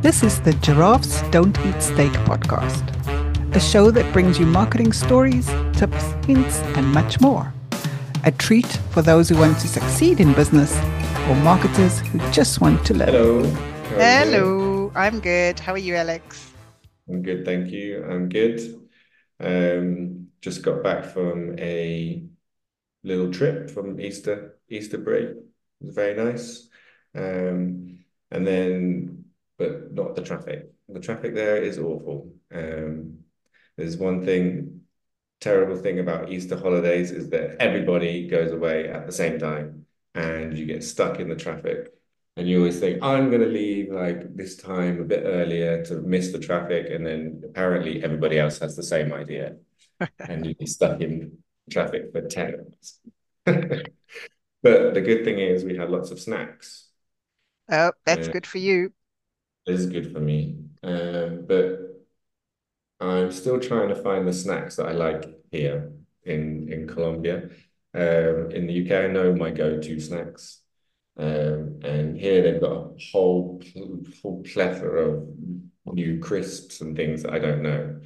This is the Giraffes Don't Eat Steak podcast, a show that brings you marketing stories, tips, hints, and much more. A treat for those who want to succeed in business or marketers who just want to live. Hello, how are you doing? Hello, I'm good. How are you, Alex? I'm good, thank you. I'm good. Just got back from a little trip from Easter break. It was very nice. And then, but not the traffic. The traffic there is awful. There's one terrible thing about Easter holidays is that everybody goes away at the same time and you get stuck in the traffic. And you always think, I'm going to leave like this time a bit earlier to miss the traffic. And then apparently everybody else has the same idea. And you'd be stuck in traffic for 10 minutes. But the good thing is we had lots of snacks. Oh, that's Uh, good for you. this is good for me. But I'm still trying to find the snacks that I like here in Colombia. In the UK, I know my go-to snacks. And here they've got a whole plethora of new crisps and things that I don't know.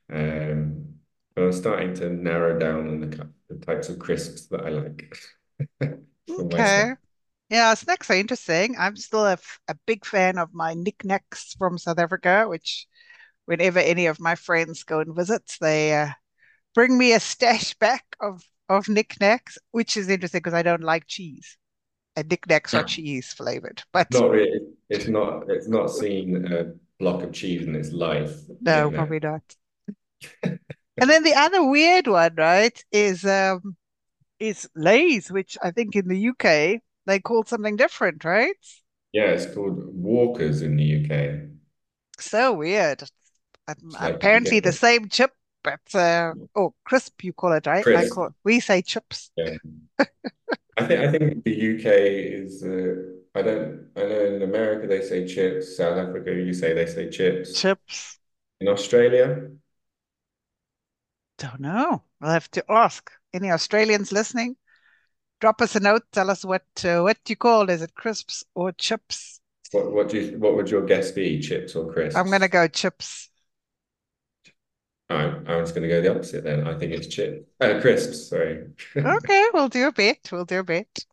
But I'm starting to narrow down on the types of crisps that I like for my snack. Okay. Yeah, snacks are interesting. I'm still a big fan of my knickknacks from South Africa, which whenever any of my friends go and visit, they bring me a stash back of knickknacks, which is interesting because I don't like cheese. And knickknacks are cheese flavored, but Not really. It's not seen a block of cheese in its life, no, knick-knack. probably not. And then the other weird one, right, is Lay's, which I think in the UK they call something different, right? Yeah, it's called Walkers in the UK. So weird. It's like you Apparently get the the same chip, but oh, crisp you call it, right? crisp. We say chips. Yeah. I think the UK is I know in America they say chips, South Africa they say chips. Chips. In Australia, Don't know. I'll have to ask. Any Australians listening? Drop us a note. Tell us what you call. Is it crisps or chips? what would your guess be? Chips or I'm gonna crisps? go chips. I was going to go the opposite then. I think it's crisps, sorry. Okay, we'll do a bet. We'll do a bet.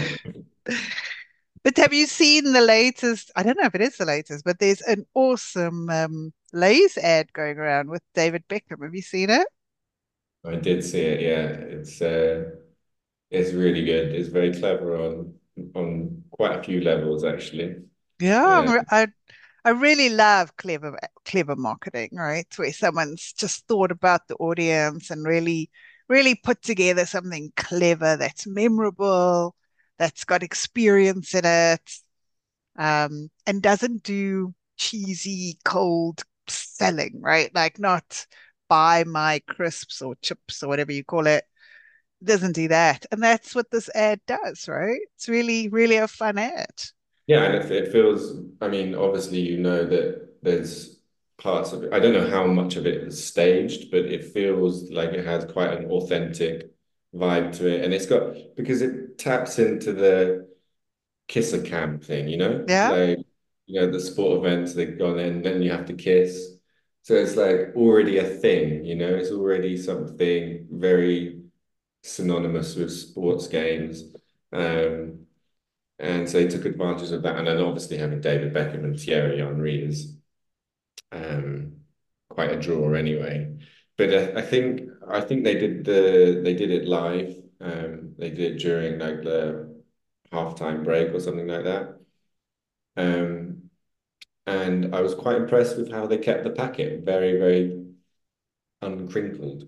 But have you seen the latest? I don't know if it is the latest, but there's an awesome Lay's ad going around with David Beckham. Have you seen it? I did see it, yeah. It's really good. It's very clever on quite a few levels actually. Yeah, Uh, I really love clever marketing, right? Where someone's just thought about the audience and really put together something clever that's memorable, that's got experience in it, and doesn't do cheesy, cold selling, right? Like not buy my crisps or chips or whatever you call it. Doesn't do that. And that's what this ad does, right? It's really a fun ad. Yeah, and it feels, I mean, obviously, you know that there's parts of it. I don't know how much of it is staged, but it feels like it has quite an authentic vibe to it. And it's got, because it taps into the kisser camp thing, Yeah. like, the sport events they've gone in, then you have to kiss. So it's like already a thing, it's already something very synonymous with sports games. Um, and so he took advantage of that. And then obviously having David Beckham and Thierry Henry is um, quite a draw anyway. But I think they did it live. They did it during like the halftime break or something like that. Um, and I was quite impressed with how they kept the packet very, very uncrinkled.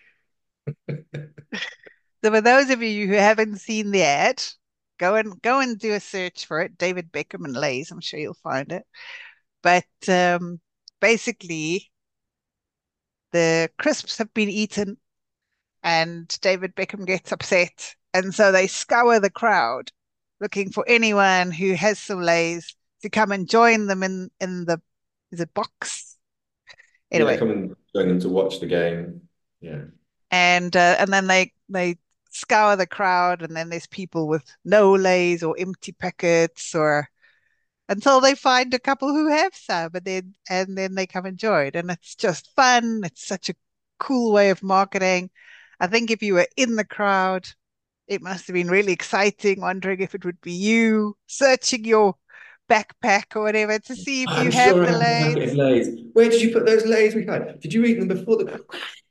So for those of you who haven't seen the ad, go and do a search for it. David Beckham and Lay's. I'm sure you'll find it. But basically, the crisps have been eaten, and David Beckham gets upset, and so they scour the crowd looking for anyone who has some Lay's to come and join them in the is it box Yeah, anyway. come and join them to watch the game. Yeah. And then they scour the crowd, and then there's people with no Lay's or empty packets or until they find a couple who have some, and then they come and join. And it's just fun. It's such a cool way of marketing. I think if you were in the crowd, it must have been really exciting, wondering if it would be you, searching your backpack or whatever to see if I'm you have sure I the have a packet of Lay's. Lay's. Where did you put those Lay's we had? Did you eat them before the?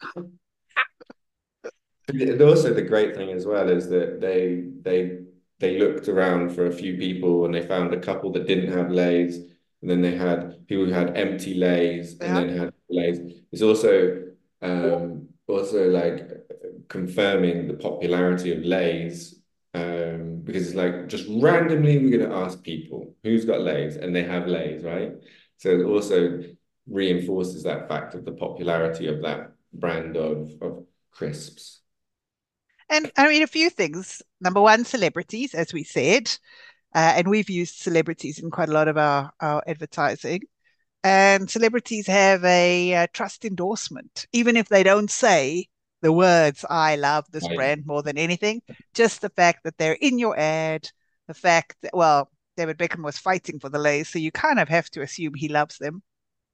And also the great thing as well is that they looked around for a few people and they found a couple that didn't have Lay's, and then they had people who had empty Lay's and Yeah. then had Lay's. It's also like confirming the popularity of Lay's, because it's like just randomly we're going to ask people who's got Lay's and they have Lay's, right? So it also reinforces that fact of the popularity of that brand of crisps. And I mean, a few things. Number one, celebrities, as we said, and we've used celebrities in quite a lot of our advertising. And celebrities have a, trust endorsement, even if they don't say the words, I love this Right. brand more than anything, just the fact that they're in your ad, the fact that, well, David Beckham was fighting for the Lays, so you kind of have to assume he loves them.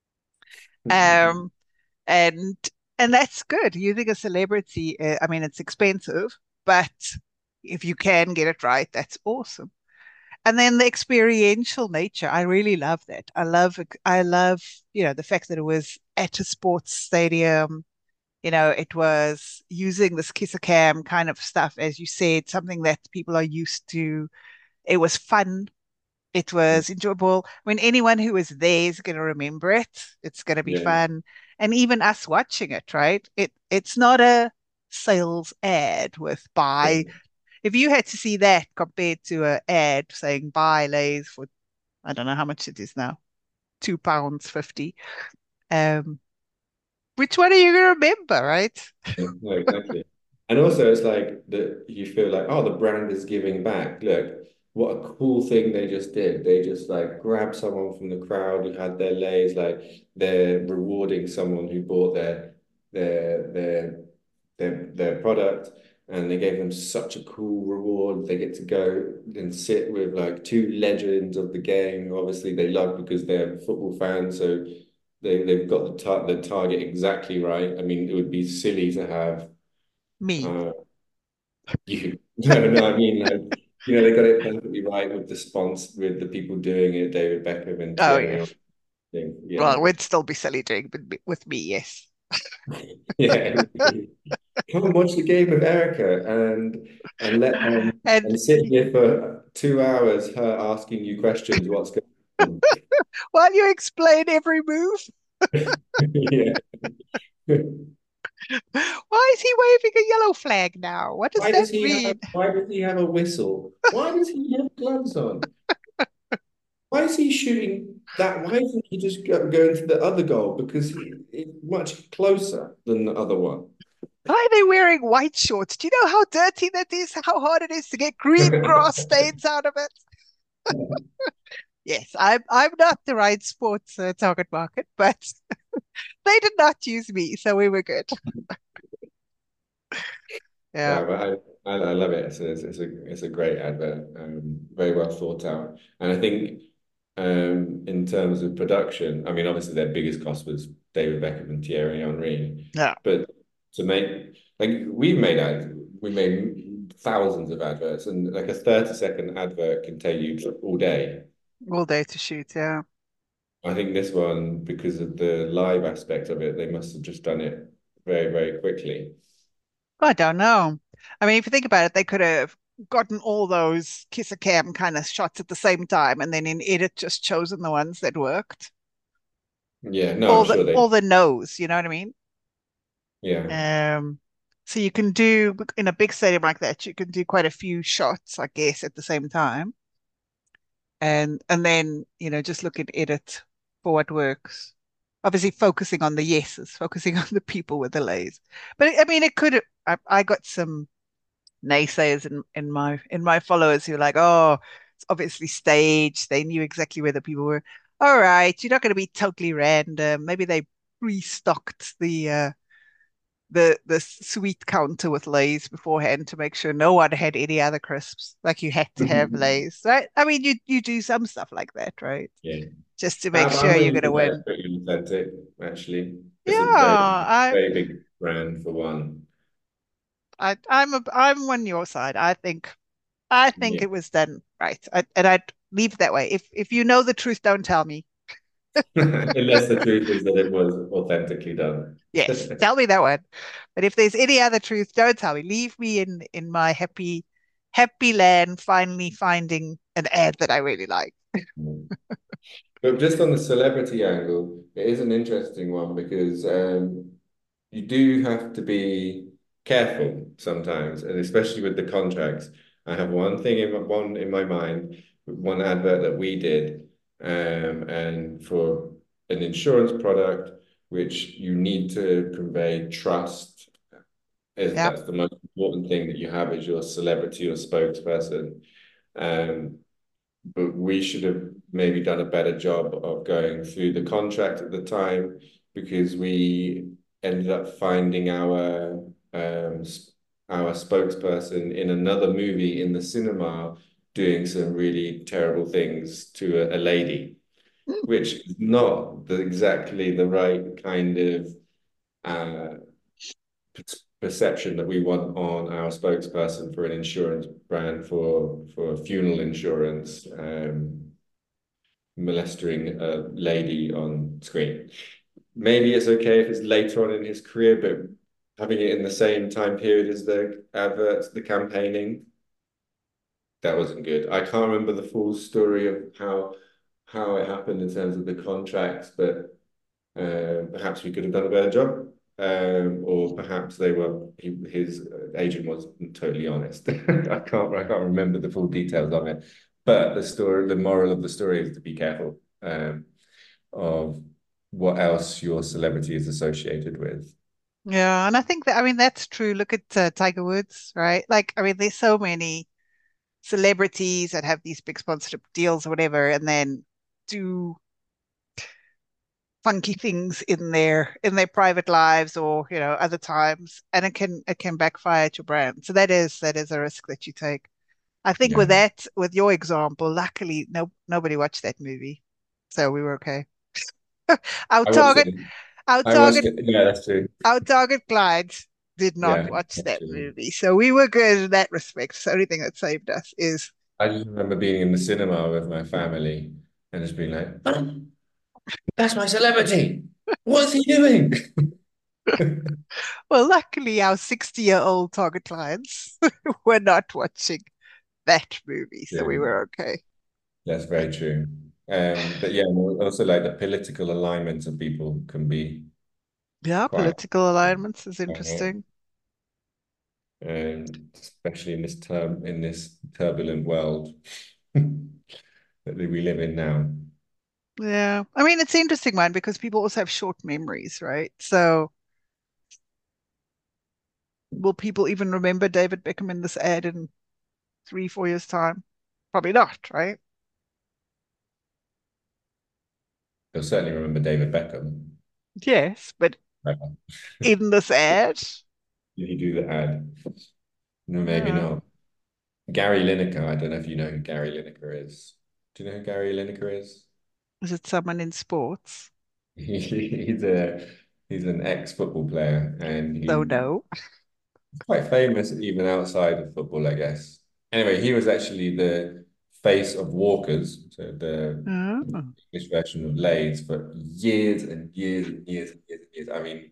Um, and and that's good. Using a celebrity, I mean, it's expensive, but if you can get it right, that's awesome. And then the experiential nature, I really love that. I love, the fact that it was at a sports stadium. It was using this kisser cam kind of stuff, as you said, something that people are used to. It was fun. It was enjoyable. I mean, anyone who was there is going to remember it. It's going to be Yeah. fun. And even us watching it, right? It's not a sales ad with buy. If you had to see that compared to an ad saying buy Lay's for, I don't know how much it is now, £2.50. Um, which one are you going to remember, right? No, exactly. And also, it's like that you feel like, oh, the brand is giving back. Look, what a cool thing they just did. They just like grabbed someone from the crowd who had their Lays, like they're rewarding someone who bought their their their product, and they gave them such a cool reward. They get to go and sit with like two legends of the game. Obviously, they love because they're football fans, so they've got the target exactly right. I mean, it would be silly to have Me. uh, you. No, no, I mean, like, they got it perfectly right with the sponsor, with the people doing it, David Beckham and Oh, Thierry yes. Henry. Yeah, Well, it would still be silly doing with me, yes. yeah. Come and watch the game with Erica and let And and sit here for 2 hours, her asking you questions. What's going on? while you explain every move, Yeah. why is he waving a yellow flag now? What does that mean? Why does he have a whistle? Why does he have gloves on? Why is he shooting that? Why isn't he just going to the other goal? Because it's much closer than the other one. Why are they wearing white shorts? Do you know how dirty that is? How hard it is to get green grass stains out of it? Yes, I'm not the right sports target market, but they did not use me, so we were good. Yeah. Yeah, but I love it. It's a great advert, very well thought out. And I think in terms of production, I mean, obviously their biggest cost was David Beckham and Thierry Henry, Yeah. but to make like we made thousands of adverts, and like a 30-second advert can take you all day. All day to shoot, yeah. I think this one, because of the live aspect of it, they must have just done it very, very quickly. I don't know. I mean, if you think about it, they could have gotten all those kiss a cam kind of shots at the same time and then in edit just chosen the ones that worked. Yeah, no, I'm All the sure they, all the no's, you know what I mean? yeah. Um, so you can do in a big stadium like that, you can do quite a few shots, I guess, at the same time. And then, just look at edit for what works. Obviously focusing on the yeses, focusing on the people with the lays. But I mean it could I got some naysayers in my followers who are like, oh, it's obviously staged. They knew exactly where the people were. All right, you're not going to be totally random. Maybe they restocked the the sweet counter with Lay's beforehand to make sure no one had any other crisps. Like you had to have Lay's, right? I mean, you do some stuff like that, right? Yeah. Just to make I'm sure you're willing going to to say it's win. pretty authentic, actually. Yeah, It's a I very big brand for one. I'm on your side. I think Yeah. it was done right. And I'd leave it that way. If you know the truth, don't tell me. Unless the truth is that it was authentically done. Yes, tell me that one. But if there's any other truth, don't tell me. Leave me in my happy land, finally finding an ad that I really like. But just on the celebrity angle, it is an interesting one because you do have to be careful sometimes, and especially with the contracts. I have one in my mind, one advert that we did, and for an insurance product, which you need to convey trust, is Yeah. that's the most important thing that you have is your celebrity or spokesperson. Um, but we should have maybe done a better job of going through the contract at the time because we ended up finding our spokesperson in another movie in the cinema doing some really terrible things to a lady, Mm. which is not exactly the right kind of uh, perception that we want on our spokesperson for an insurance brand for funeral insurance, molesting a lady on screen. Maybe it's okay if it's later on in his career, but having it in the same time period as the adverts, the campaigning, that wasn't good. I can't remember the full story of how it happened in terms of the contracts, but perhaps we could have done a better job. Or perhaps his agent wasn't totally honest. I can't remember the full details of it. But the moral of the story is to be careful of what else your celebrity is associated with. Yeah, and I think that I mean that's true. Look at Tiger Woods, right? Like I mean, there's so many celebrities that have these big sponsorship deals or whatever, and then do funky things in their private lives or other times, and it can backfire at your brand. So that is a risk that you take. I think with Yeah, that, with your example, luckily nobody watched that movie, so we were okay. Our I watched target, it. our I watched target, it. Yeah, that's true. our target client did not Yeah, watch that's that true. movie, so we were good in that respect. The only thing that saved us is, I just remember being in the cinema with my family and just being like, "Oh, that's my celebrity. What's he doing?" well, luckily our 60-year-old target clients were not watching that movie, so Yeah. we were okay. That's very true. But yeah, also like the political alignments of people can be Yeah, quite, political alignments is uh, interesting. especially in this turbulent world that we live in now. Yeah. I mean, it's an interesting one because people also have short memories, right? So will people even remember David Beckham in this ad in 3, 4 years' time? Probably not, right? You'll certainly remember David Beckham. Yes, but in this ad, Did he do the ad? No, maybe yeah. not. Gary Lineker. I don't know if you know who Gary Lineker is. Do you know who Gary Lineker is? Is it someone in sports? He's a he's an ex-football player, and So no. quite famous even outside of football, I guess. Anyway, he was actually the face of Walkers, so the Oh. English version of Lay's for years and years and years and years and years. I mean,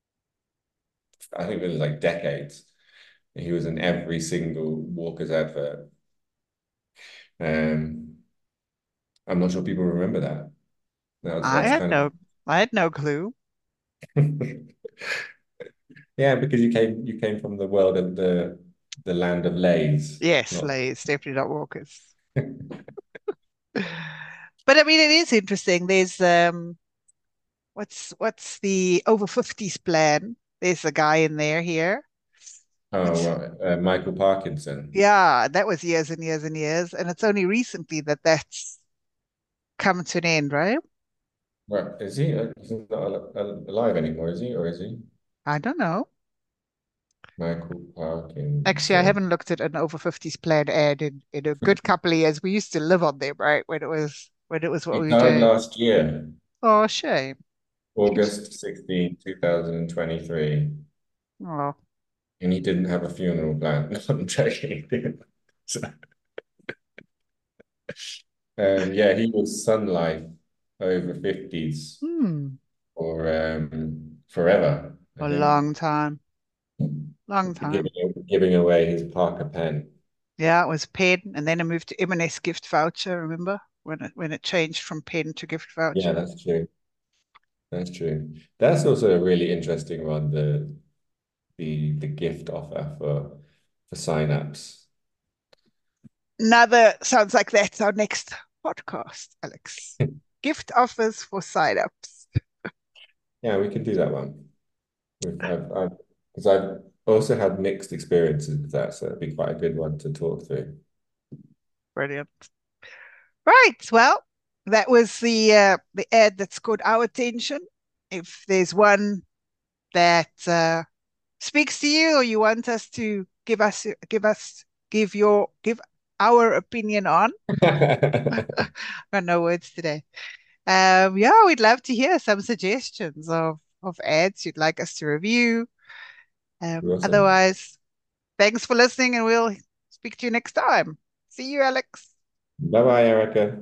I think it was like decades. He was in every single Walkers advert. Um, I'm not sure people remember that. I That's had kind no I had no clue. of yeah, because you came from the world of the land of Lay's, Yes, not Lay's definitely not Walkers. But I mean, it is interesting. There's what's the over 50s plan? There's a guy in there here. oh It's well, Michael Parkinson. Yeah, that was years and years and years, and it's only recently that that's come to an end, right? Well, is he? He's not alive anymore, is he? Or is he? I don't know. Michael Parkin. Actually, I haven't looked at an over 50s plan ad in a good couple of years. We used to live on them, right? When it was what He we were died doing. last year, Oh, shame. August 16, 2023. Oh, And he didn't have a funeral plan. No, I'm joking. So, yeah, he was Sun Life over 50s hmm. for forever, I A think. long time. Long time. Giving away his Parker pen. Yeah, it was Pen, and then I moved to M&S gift voucher. Remember when it changed from Pen to gift Yeah, voucher? that's true. That's true. That's also a really interesting one, the gift offer for sign-ups. Another sounds like that's our next podcast, Alex. Gift offers for sign-ups. Yeah, we can do that one. Because I've also had mixed experiences with that, so it'd be quite a good one to talk through. Brilliant. Right. Well, that was the ad that caught our attention. If there's one that speaks to you, or you want us to give our opinion on, got no words today. Yeah, we'd love to hear some suggestions of ads you'd like us to review. Awesome. Otherwise, thanks for listening, and we'll speak to you next time. See you, Alex. Bye-bye, Erica.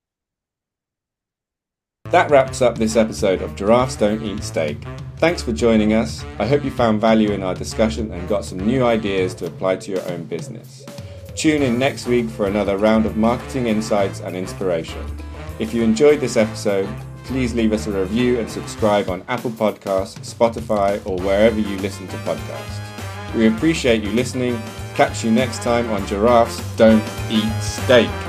That wraps up this episode of Giraffes Don't Eat Steak. Thanks for joining us. I hope you found value in our discussion and got some new ideas to apply to your own business. Tune in next week for another round of marketing insights and inspiration. If you enjoyed this episode, please leave us a review and subscribe on Apple Podcasts, Spotify, or wherever you listen to podcasts. We appreciate you listening. Catch you next time on Giraffes Don't Eat Steak.